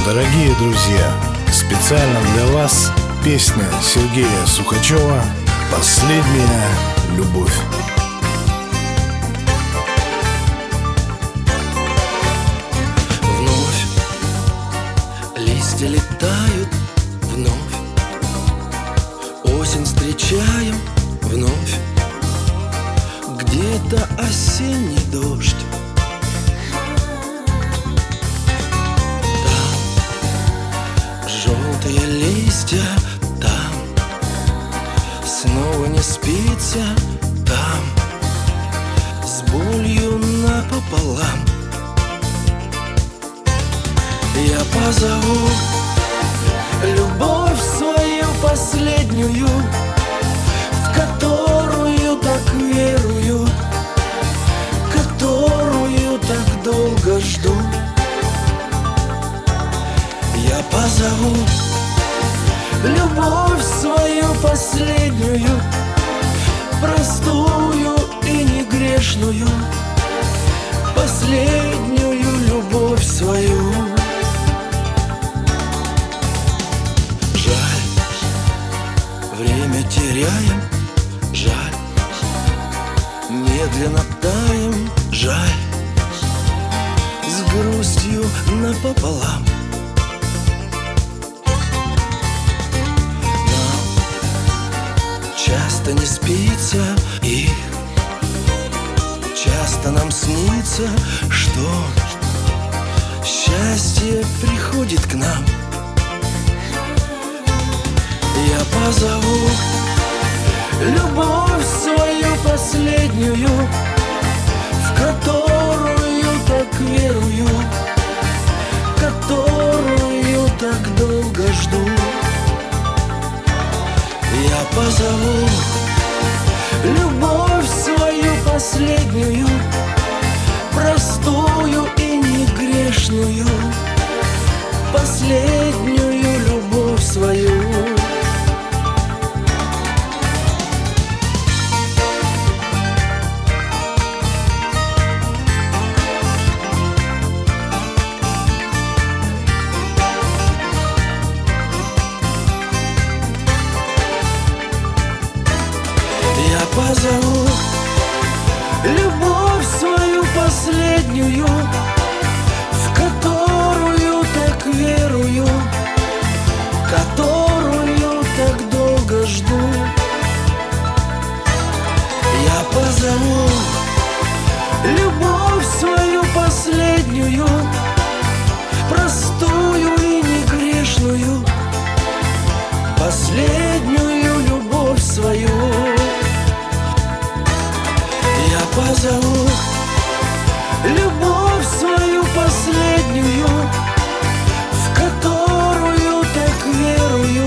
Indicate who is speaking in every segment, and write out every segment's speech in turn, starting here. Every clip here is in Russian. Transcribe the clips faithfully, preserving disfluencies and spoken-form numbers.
Speaker 1: Дорогие друзья, специально для вас песня Сергея Сухачева «Последняя любовь».
Speaker 2: Вновь листья летают, вновь осень встречаем, вновь где-то осенний дождь. Желтые листья там, снова не спится там, с болью напополам. Я позову любовь свою последнюю, в которую так верую, которую так долго жду. Я позову любовь свою последнюю, простую и не грешную, последнюю любовь свою. Жаль, время теряем, жаль, медленно таем, жаль, с грустью напополам. Часто не спится и часто нам снится, что счастье приходит к нам. Я позову любовь свою последнюю, в которую так верую, которую так долго жду. Я позову любовь свою последнюю, простую и не грешную, последнюю любовь свою. Я позову любовь свою последнюю, в которую так верую, которую так долго жду. Я позову любовь свою последнюю, простую и не грешную, последнюю любовь свою. Я позову любовь свою последнюю, в которую так верую,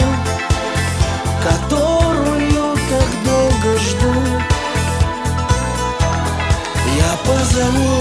Speaker 2: которую так долго жду. Я позову